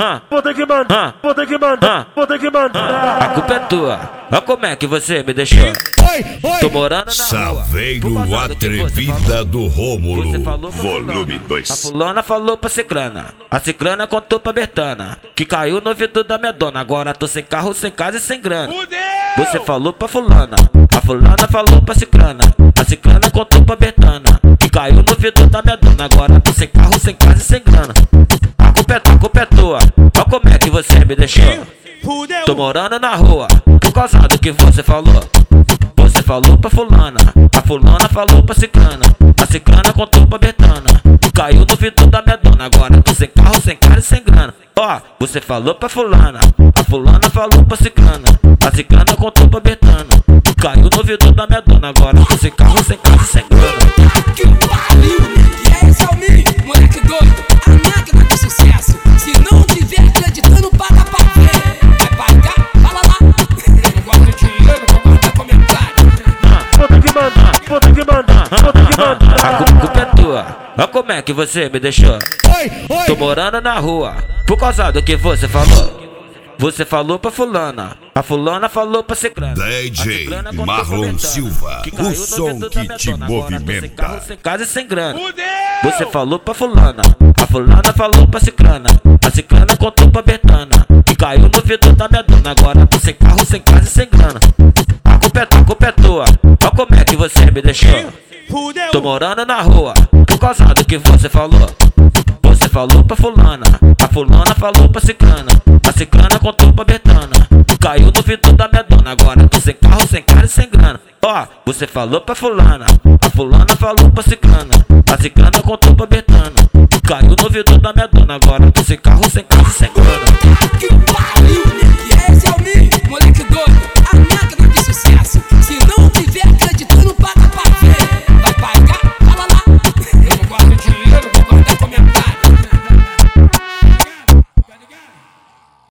vou ter que mandar, vou ter que mandar, vou ter que mandar. A culpa é tua, olha como é que você me deixou. Tô morando na rua. Saveiro Atrevida do Rômulo, volume 2. A fulana falou pra cicrana, a cicrana contou pra Bertana, que caiu no ouvido da minha dona. Agora tô sem carro, sem casa e sem grana. Você falou pra fulana, a fulana falou pra cicrana, a cicrana contou pra Bertana, que caiu no ouvido da minha dona. Agora tô sem carro, sem casa e sem grana. A culpa é tua, olha como é que você me deixou. Tô morando na rua, por causa do que você falou. Você falou pra fulana, a fulana falou pra cicrana, a cicrana contou pra Bertana, caiu no ouvido da minha dona. Agora tô sem carro, sem casa e sem grana. Ó, você falou pra fulana, a fulana falou pra cicrana, a cicrana contou pra Bertana, caiu no ouvido da minha dona. Agora tô sem carro, sem casa e sem grana. Que pariu! E aí, Salmi, moleque doido, a máquina do sucesso. Se não tiver acreditando, paga pra ver. Vai pagar? Fala lá. Eu gosto de dinheiro, vou guardar comentário. Vou ter que mandar, vou ter que mandar, vou ter que mandar. A culpa é tua, olha como é que você me deixou. Tô morando na rua, por causa do que você falou. Você falou pra fulana, a fulana falou pra cicrana, DJ Marlon Silva, o som que te movimenta. Sem casa e sem grana. Você falou pra fulana, a fulana falou pra cicrana, a cicrana contou pra Bertana, que caiu no ouvido da minha dona. Agora tô sem carro, sem casa e sem grana. A culpa é tua, olha como é que você me deixou. Tô morando na rua, por causa do que você falou. Você falou pra fulana, a fulana falou pra cicrana, a cicrana contou pra Bertana, caiu no ouvido da minha dona. Agora tô sem carro, sem casa e sem grana. Ó, você falou pra fulana, a fulana falou pra cicrana, a cicrana contou pra Bertana, caiu no ouvido da minha dona. Agora tô sem carro, sem casa e sem grana.